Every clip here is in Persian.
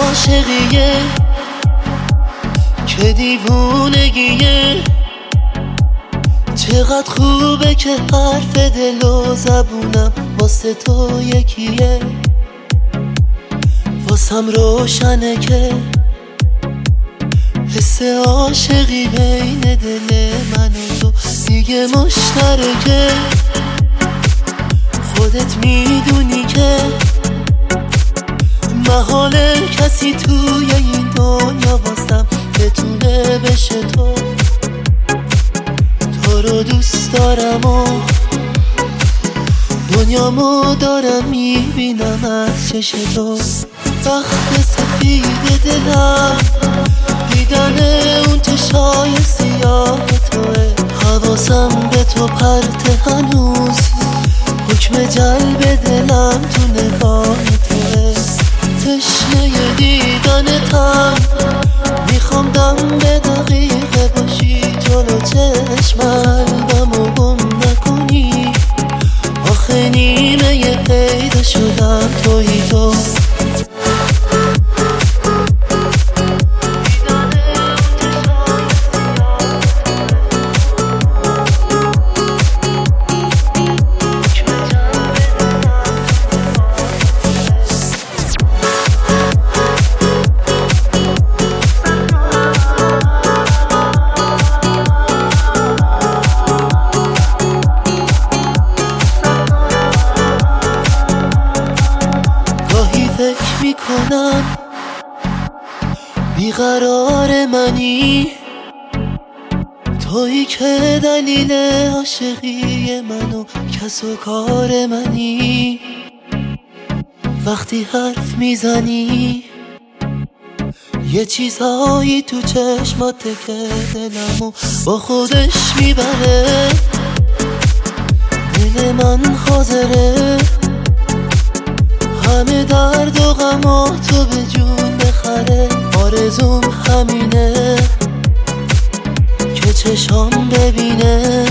عاشقیه که دیوونگیه. چقدر خوبه که حرف دل و زبونم واسه تو یکیه. واسم روشنه که حس عاشقی بین دل من و تو دیگه مشترکه. خودت میدونی که محاله کسی توی این دنیا واسم بتونه بشه تو. تو رو دوست دارم و دنیامو دارم میبینم از چش تو. وقت سفید دلم دیدن اون چشای سیاه توه. حواسم به تو پرت هنوز، حکم جلب دلم تو نگاه توه. تشنه دیدنتم، میخوام دم به دقیقه باشی جلو چشم قلبمو گم نکنی. آخه نیمه پیدا شدم تویی تو. فکر میکنم بیقرار منی، تویی که دلیل عاشقی من و کس و کار منی. وقتی حرف میزنی یه چیزهایی تو چشمات که دلمو با خودش میبره. دل من حاضره همه درد و غما تو به جون بخره. آرزوم همینه که چشام ببینه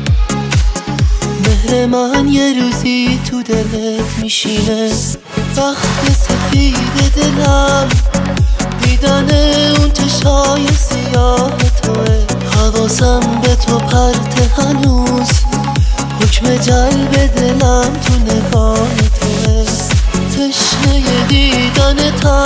مهر من یه روزی تو دلت میشینه. وقت سفید دلم دیدن اون چشای سیاه توه. حواسم به تو پرت هنوز، حکم جلب دلم تو نگاه توه. تشنه دیدنتم